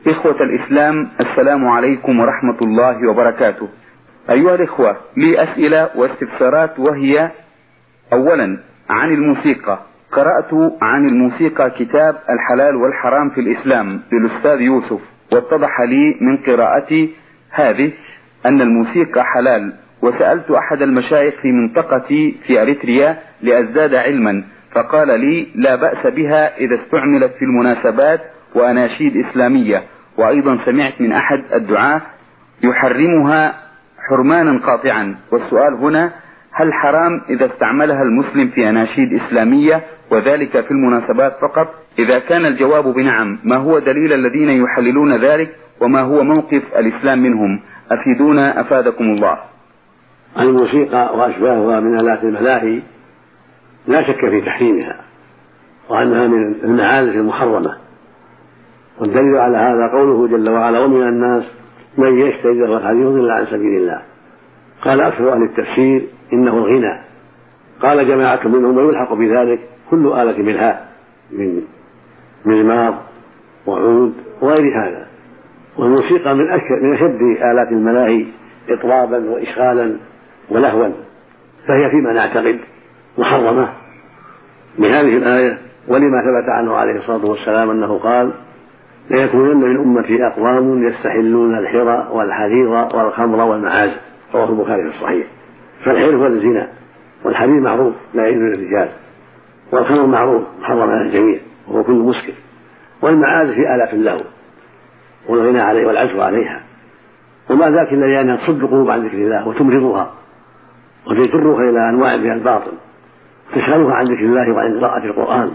إخوة الإسلام، السلام عليكم ورحمة الله وبركاته. أيها الإخوة، لي أسئلة واستفسارات، وهي: أولا عن الموسيقى. قرأت عن الموسيقى كتاب الحلال والحرام في الإسلام للأستاذ يوسف، واتضح لي من قراءتي هذه أن الموسيقى حلال، وسألت أحد المشايخ في منطقتي في أريتريا لأزداد علما، فقال لي لا بأس بها إذا استعملت في المناسبات وأناشيد إسلامية. وأيضا سمعت من أحد الدعاة يحرمها حرمانا قاطعا. والسؤال هنا: هل حرام إذا استعملها المسلم في أناشيد إسلامية وذلك في المناسبات فقط؟ إذا كان الجواب بنعم، ما هو دليل الذين يحللون ذلك، وما هو موقف الإسلام منهم؟ أفيدونا أفادكم الله. الموسيقى وأشباهها من آلات الملاهي لا شك في تحريمها، وأنها من المعازف المحرمة، والدليل على هذا قوله جل وعلا: ومن الناس من يشتري لهو الحديث ليضل عن سبيل الله. قال أكثر أهل التفسير إنه الغنى. قال جماعة منهم ويلحق بذلك كل آلة ملهاء من مزمار وعود وغير هذا. والموسيقى من أشد آلات الملاهي إطرابا وإشغالا ولهوا، فهي فيما نعتقد محرمة بهذه الآية، ولما ثبت عنه عليه الصلاة والسلام أنه قال: ليكونن من أمتي أقوام يستحلون الحرى والحرير والخمر والمعازف. رواه البخاري في الصحيح. فالحر هو الزنا، والحرير معروف لا يحل للرجال، والخمر معروف محرم على الجميع وهو كل مسكر، والمعازف في آلات اللهو والغنى عليه والعزف عليها، وما ذاك إلا لأنها تصد القلوب عن ذكر الله وتمرضها وتجرها إلى أنواع من الباطل، تشغلها عن ذكر الله وعن قراءة القرآن.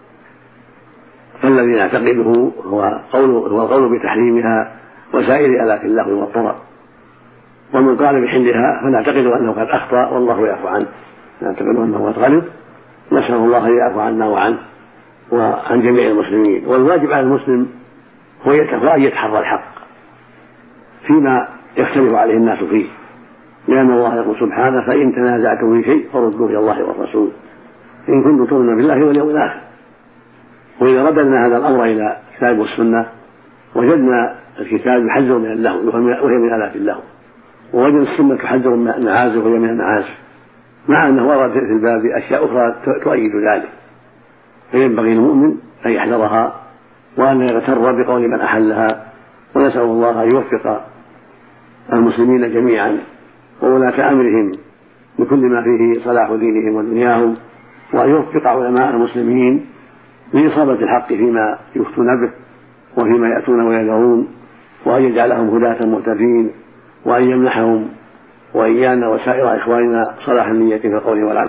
فالذي نعتقده هو القول بتحريمها وسائر آلات اللهو والطرب. ومن قال بحلها فنعتقد أنه قد أخطأ والله يعفو عنه، نعتقد أنه قد غلط، نسأل الله أن يعفو عنا وعنه وعن جميع المسلمين. والواجب على المسلم هو أن يتحرى الحق فيما يختلف عليه الناس فيه، لأن الله يقول سبحانه: فإن تنازعتم في شيء فردوه إلى الله والرسول إن كنتم تؤمنون بالله واليوم الآخر. وإذا رددنا هذا الأمر إلى الكتاب والسنة وجدنا الكتاب يحذر من اللهو وهي من آلات اللهو، ووجد السنة تحذر من المعازف وهي من المعازف، مع أنه ورد في الباب أشياء أخرى تؤيد ذلك. فينبغي المؤمن أن يحذرها وأن يغتر بقول من أحلها. ونسأل الله أن يوفق المسلمين جميعا وولاة أمرهم بكل ما فيه صلاح دينهم ودنياهم، وأن يوفق علماء المسلمين لإصابة الحق فيما يفتون به وفيما يأتون ويذرون، وأن يجعلهم هداة مهتدين، وأن يمنحهم وإيانا وسائر إخواننا صلاح النية في القول والعمل.